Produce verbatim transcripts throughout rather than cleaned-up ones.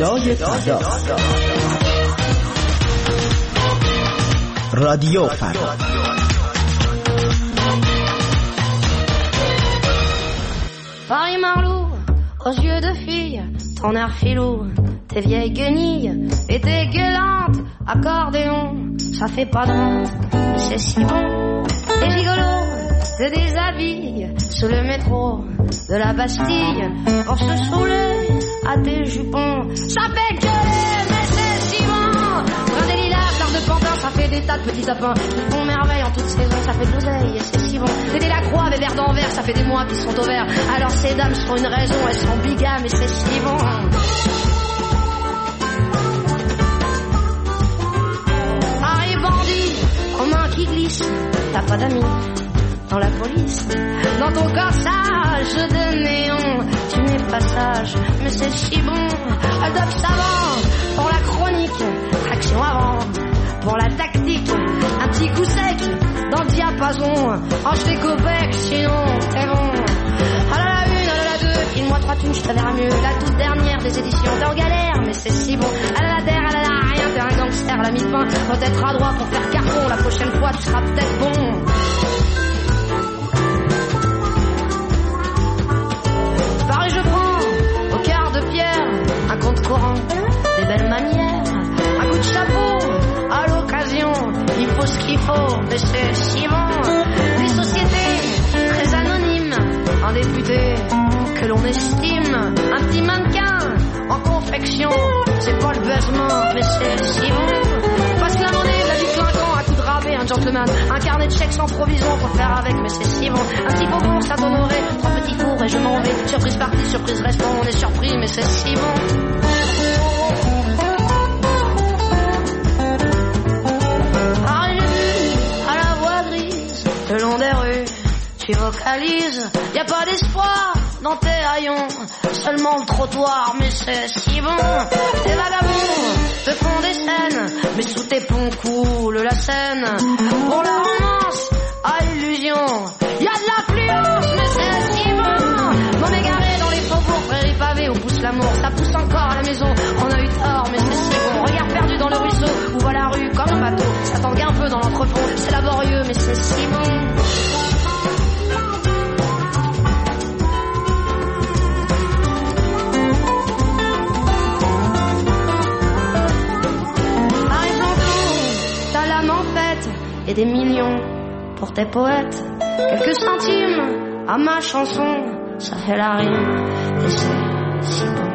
صدای فردا، رادیو فردا. Paris Marlou, aux yeux de fille, ton air filou, tes vieilles guenilles et tes gueulantes accordéon, ça fait pas drôle, mais c'est si bon. Les gigolos te déshabillent sous le métro de la Bastille pour se saouler à tes jupons, ça fait gueuler, mais c'est si bon. Brin des lilas, fleurs de pantin, ça fait des tas de petits sapins qui font merveille en toute saison, ça fait de l'oseille et c'est si bon. Des la croix, des verres d'envers, ça fait des mois qu'ils sont au vert. Alors ces dames sont une raison, elles sont bigames et c'est si bon. Paris bandit, aux mains qui glissent, t'as pas d'amis dans la police. Dans ton corsage de néon, tu n'es pas sage, mais c'est si bon. Adolphe Savant, pour la chronique, action avant, pour la tactique, un petit coup sec dans le diapason, range tes copecs, sinon t'es bon. Ah là la une, ah là la deux, file-moi trois thunes, je te verrai mieux. La toute dernière des éditions, t'es en galère, mais c'est si bon. Ah là la terre, ah là la rien, t'es un gangster, la mi-pain, peut-être à droit pour faire carton, la prochaine fois tu seras peut-être bon. Paris je prends, au quart de pierre, un compte courant, des belles manières, un coup de chapeau, à l'occasion, il faut ce qu'il faut, mais c'est si bon. Des sociétés très anonymes, un député que l'on estime, un petit mannequin en confection, c'est pas le baisement, mais c'est si bon. Passe la monnaie, la vie clinquant, un coup de rabais, un gentleman, un carnet de chèques sans provision, faut faire avec, mais c'est si bon. Un petit faubourg, ça t'honorer, trois petits fours et je m'en vais, surprise partie, surprise restons, on est surpris, mais c'est si bon. Le long des rues, tu vocalises, y a pas d'espoir dans tes haillons, seulement le trottoir, mais c'est si bon. Tes vagabonds te font des scènes, mais sous tes ponts coule la Seine. Pour la romance, à illusion, y a de l'affluence, mais c'est si bon. M'en égarer dans les faubourgs, prairies pavées où pousse l'amour, ça pousse encore à la maison, on a eu tort, mais c'est si bon. Regard perdu dans le ruisseau, où va la rue comme un bateau, ça tangue un peu dans l'entrepôt, c'est laborieux, mais c'est si bon. Et des millions pour tes poètes, quelques centimes à ma chanson, ça fait la rime et c'est si bon.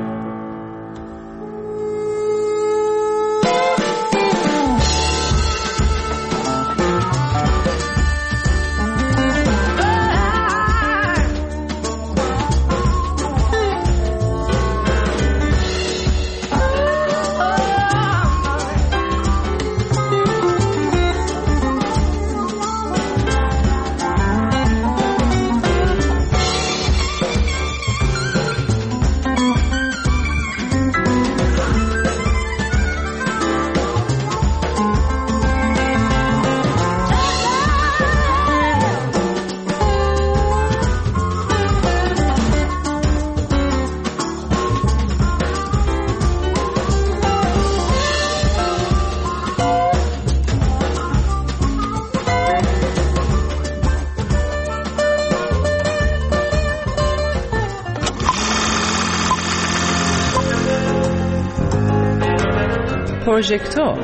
پروژکتور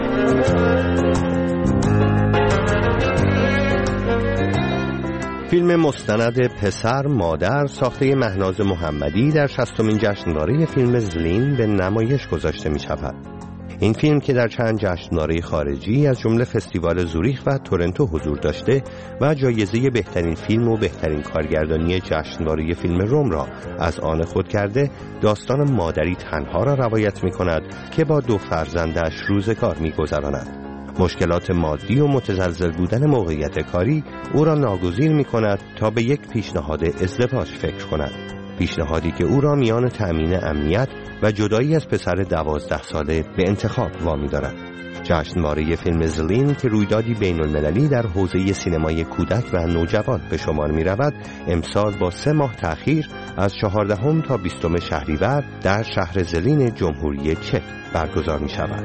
فیلم مستند پسر مادر ساخته مهناز محمدی در شصتمین جشنواره فیلم زلین به نمایش گذاشته می شود. این فیلم که در چند جشنواره خارجی از جمله فستیوال زوریخ و تورنتو حضور داشته و جایزه بهترین فیلم و بهترین کارگردانی جشنواره فیلم روم را از آن خود کرده، داستان مادری تنها را روایت می کند که با دو فرزندش روزگار می گذراند. مشکلات مادی و متزلزل بودن موقعیت کاری او را ناگزیر می کند تا به یک پیشنهاد ازدواج فکر کند. پیشنهادی که او را میان تأمین امنیت و جدایی از پسر دوازده ساله به انتخاب وامی دارد. جشنواره فیلم زلین که رویدادی بین المللی در حوزه سینمای کودک و نوجوان به شمار می رود، امسال با سه ماه تأخیر از چهاردهم تا بیستم شهریور در شهر زلین جمهوری چک برگزار می شود.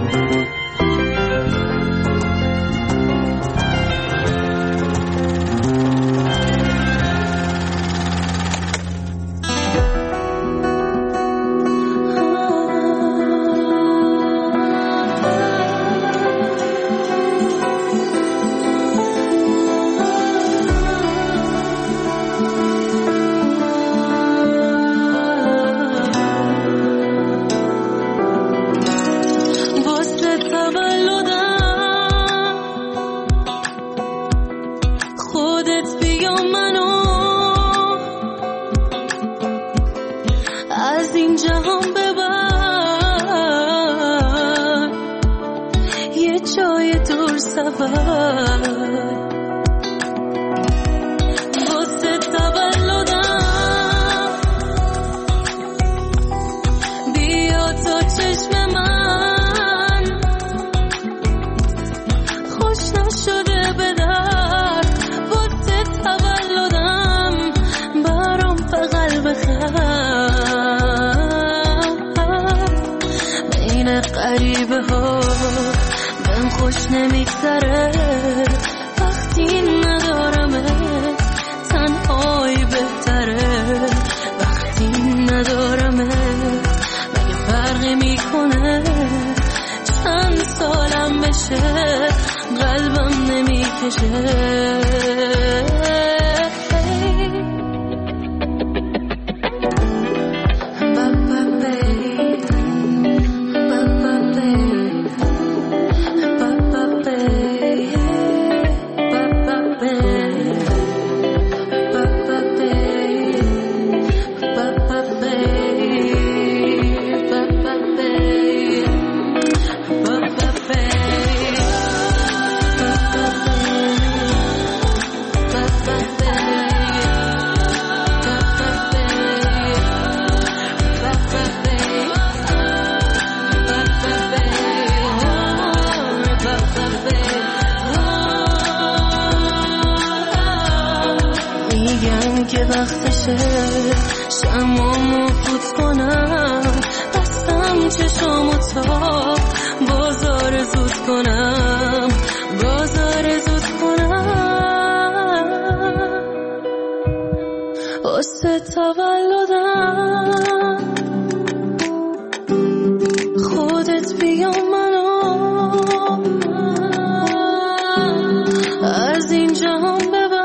نمیگذره وقتی ندارمه، تنهایی بهتره وقتی ندارمه. مگه فرقی میکنه چند سالم بشه، قلبم نمیکشه. که وقتشه شمامو فوت کنم، بستم چشامو تا بازار زود کنم، بازار زود کنم. واسه تولدم خودت بیا منو از این جهان ببر،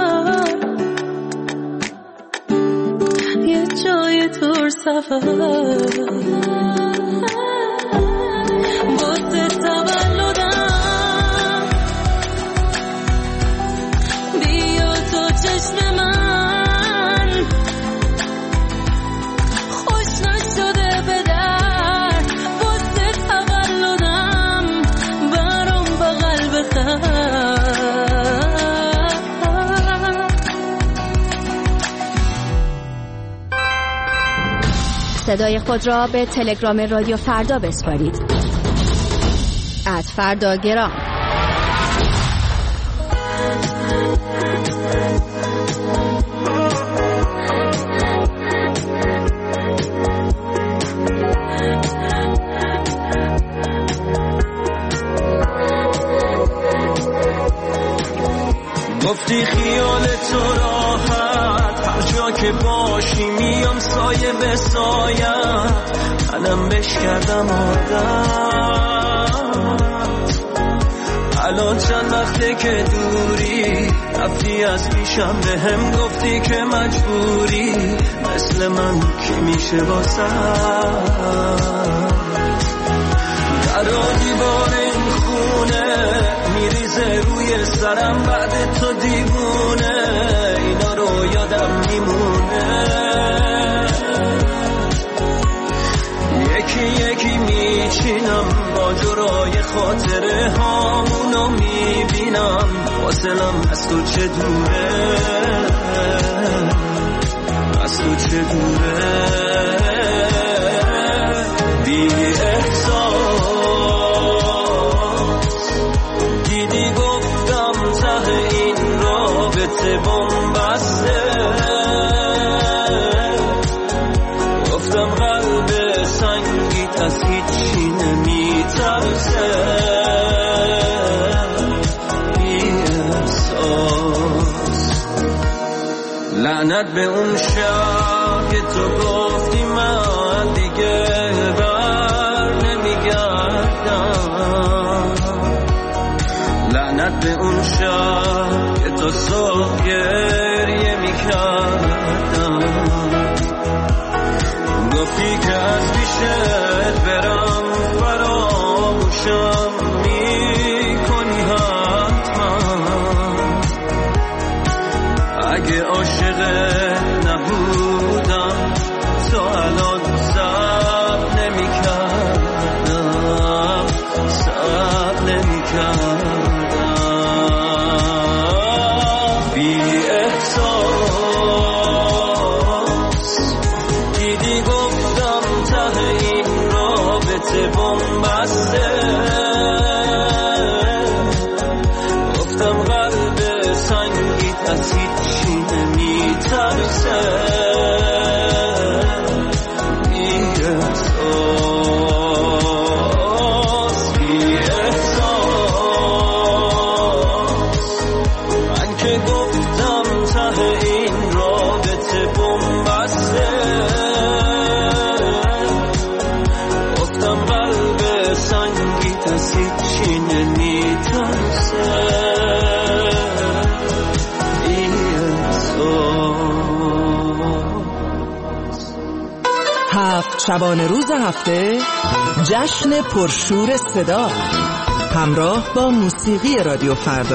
دور سفر. واسه تولدم بیا تو چشم من، خوش نشده به در. واسه تولدم برام بغل بخر. صدای خود را به تلگرام رادیو فردا بسپارید. ات فردا گرام. گفتی خیال تو راحت، هر جا که باشی میام سایه به سایت، منم بش کردم عادت. الان چند وقته که دوری، رفتی از پیشم به هم گفتی که مجبوری، مثل من کی میشه واسه در دیوار این خونه میریزه روی سرم بعد تو دیوونه، اینا رو یادم میمونه. یکی یکی میچینم با جرای خاطره هامونو میبینم، فاصلم از تو چه دوره، از تو چه دوره. بی احساس بنبسته گفتم قلب سنگیت از هیچی نمیترسه بی احساس لعنت به اون شب که تو گفتی من دیگه بر نمیگردم لعنت به اون شب که تو صبح گریه میکردم گفتی که از پیشت برم فراموشم میکنی حتما اگه عاشقت نبودم تو الان صبر نمیکردم صبر نمیکردم بی احساس دیدی گفتم ته این رابطه بنبسته گفتم قلب سنگیت از هیچی نمیترسه بی احساس بی احساس من که گفتم ته این رابطه بنبسته گفتم قلب سنگیت از هیچی نمیترسه بی احساس هفت شبانه روز هفته جشن پرشور صدا همراه با موسیقی رادیو فردا.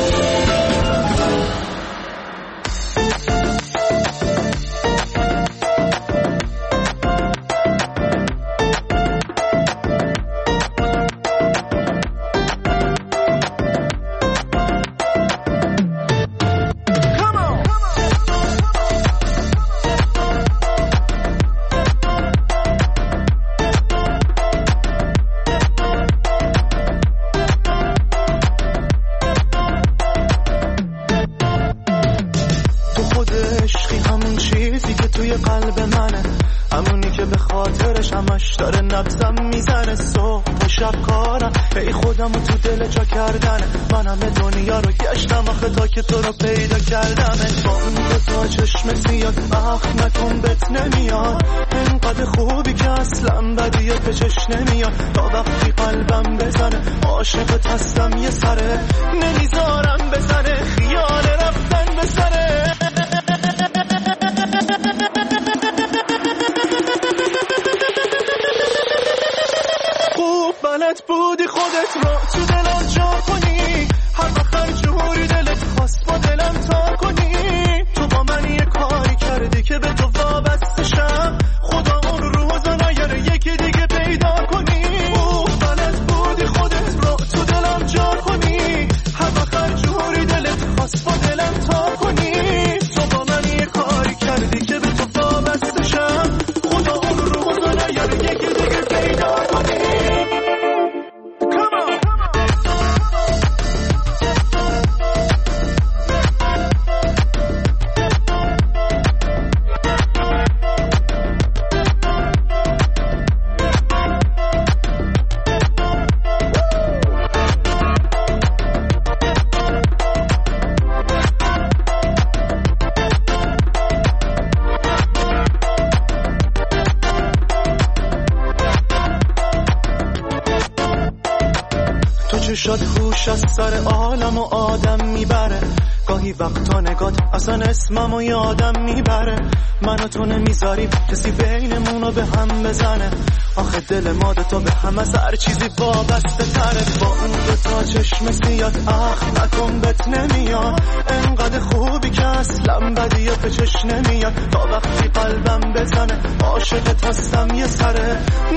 شد هوش از سر عالم و آدم میبره گاهی وقتا نگات اصلا اسممو یادم میبره من و تو نمیذاریم کسی بینمونو به هم بزنه آخه دل ما دو تا به هم از هر چیزی وابسته تره با اون دو تا چشم سیات اخ نکن بهت نمیاد انقدر خوبی که اصلا بدی به چش نمیاد تا وقتی قلبم بزنه عاشقت هستم یه سره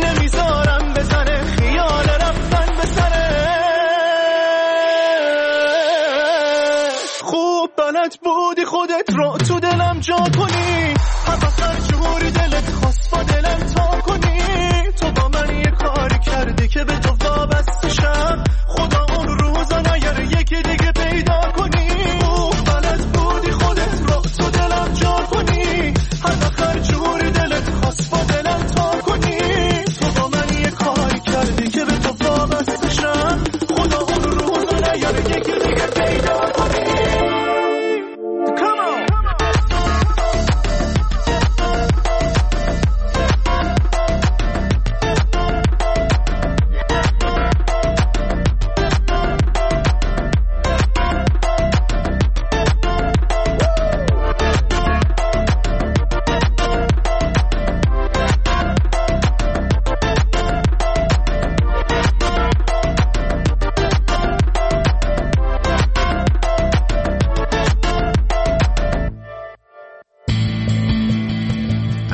نمیذارم بزنه خیال رفتن به سره خوب بلد بودی خودت رو تو دلم جا کنی هم هر جوری دلت خواست با دلم تا کنی تو با من یه کاری کردی که به تو وابسته شم خدا اون روزا نیاره یکی دیگه پیدا کنی خوب بلد بودی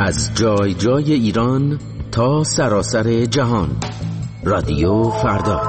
از جای جای ایران تا سراسر جهان. رادیو فردا.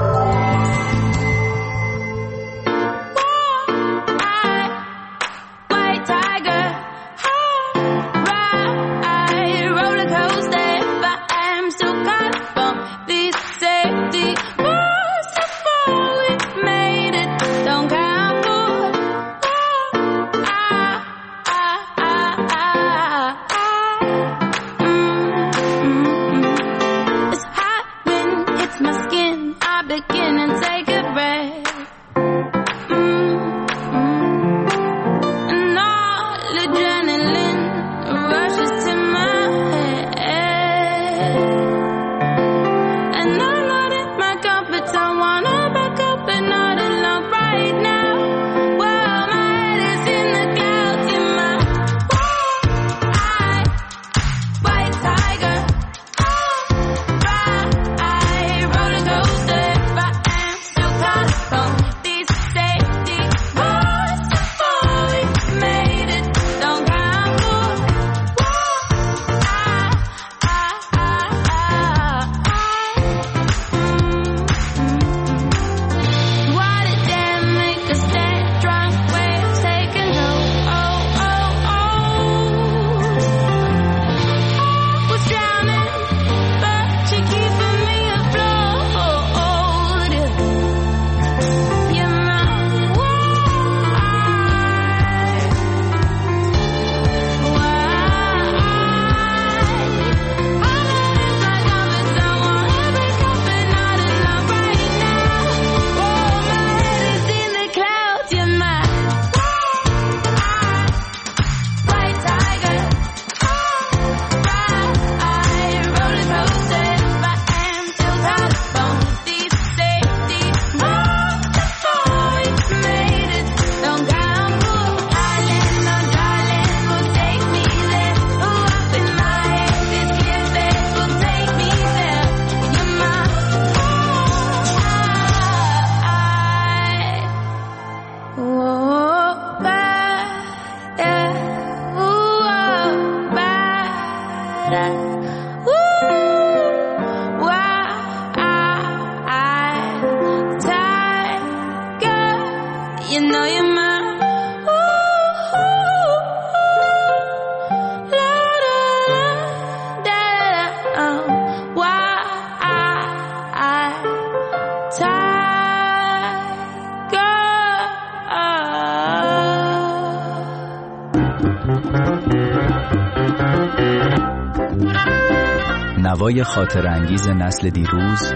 نوای خاطر انگیز نسل دیروز،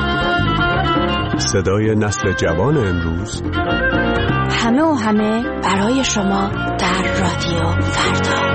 صدای نسل جوان امروز، همه و همه برای شما در رادیو فردا.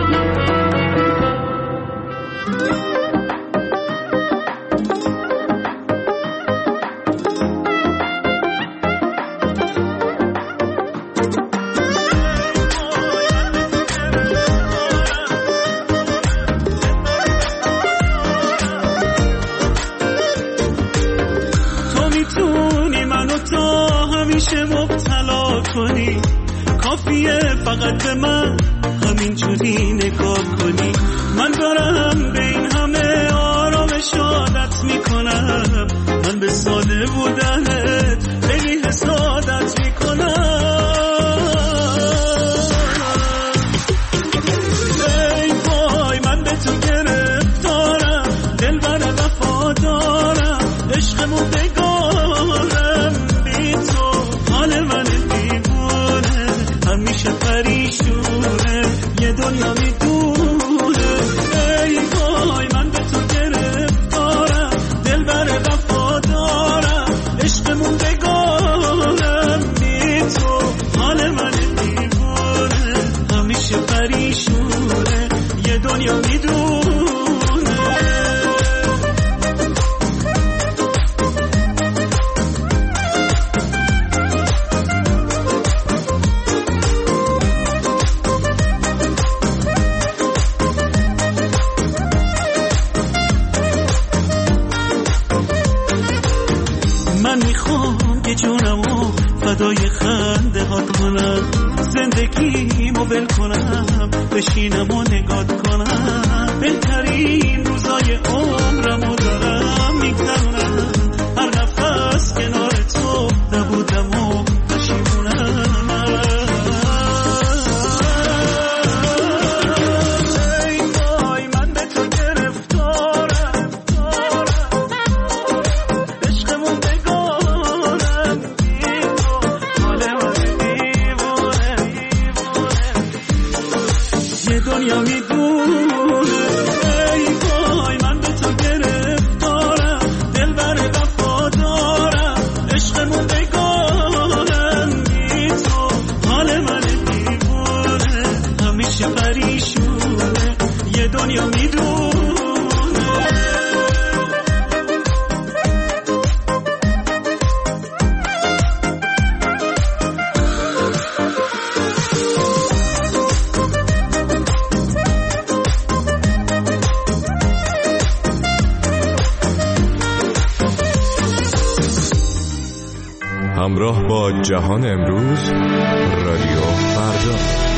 مبتلا کنی، کافیه فقط به من همین جوری نگاه کنی. من دارم به این همه آرامش عادت میکنم، من به ساده بودنت خیلی حسادت میکنم. ای وای من به تو گرفتارم، دل بر وفا دارم، عشقمو بگارم بی تو. حال من دیوونه همیشه پریشونه، یه دنیا میدونه. ای وای من به تو گرفتارم، دل بر وفا دارم، عشقمون بگارم بی تو. حال من دیوونه همیشه پریشونه، یه دنیا میدونه. جونمو فدای خنده هات کنم، زندگیمو ول کنم، بشینم و نگات کنم. دنیا میدونه ای وای من به تو گرفتارم دلبر وفادارم عشقمون بگارم بی تو حال من دیوونه همیشه پریشونه یه دنیا میدونه همراه با جهان امروز رادیو فردا.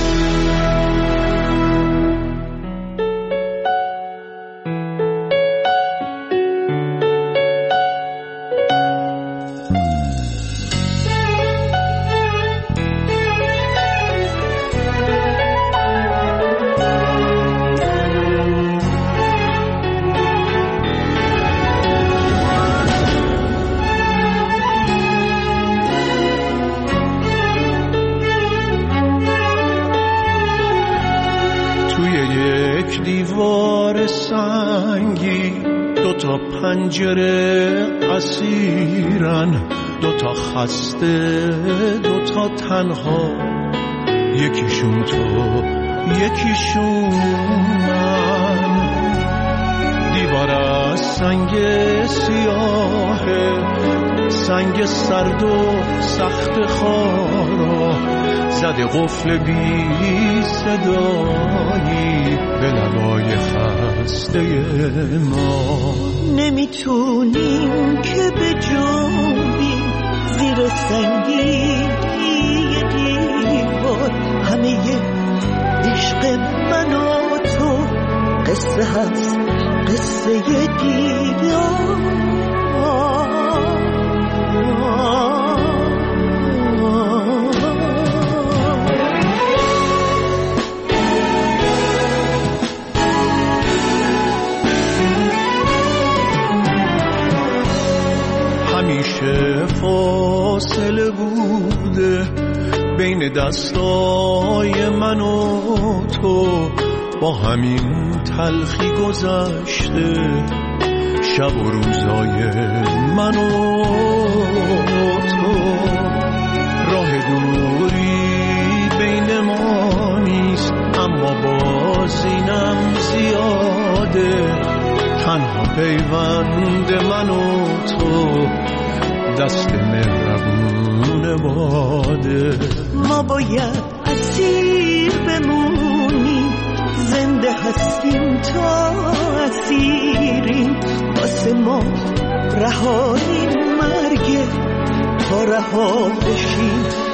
دیوار سنگی دو تا پنجره اسیرن، دو تا خسته دو تا تنها، یکیشون تو یکیشون من. دیوار از سنگ سیاهه، سنگ سرد و سخت خارا، زده قفل بی صدایی به لبای خسته ما. نمیتونیم که به جنبیم زیر سنگی دیوار، همه عشق من و تو قصه هست، قصه دیدار. همیشه فاصله بوده بین دستای من و تو، با همین تلخی گذشته شب و روزای من و تو. راه دوری بین ما نیست، اما باز اینم زیاده، تنها پیوند من و تو دست مهربون باده. ما باید اسیر بمونیم، زنده هستیم تا اسیریم، واسه ما رهایی مرگه تا رها بشیم.